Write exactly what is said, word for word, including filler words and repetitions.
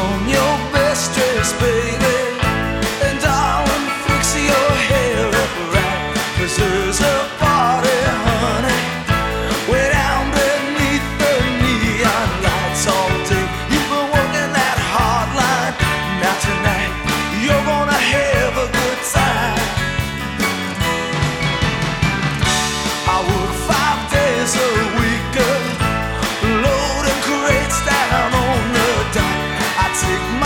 on your best dress, baby. And darling, fix your hair up right, 'cause there's a party, honey, way down beneath the neon lights all day. You've been working that hard line. Now tonight, you're gonna have a good time. I work five days a week, uh, loading crates down on the dock. I take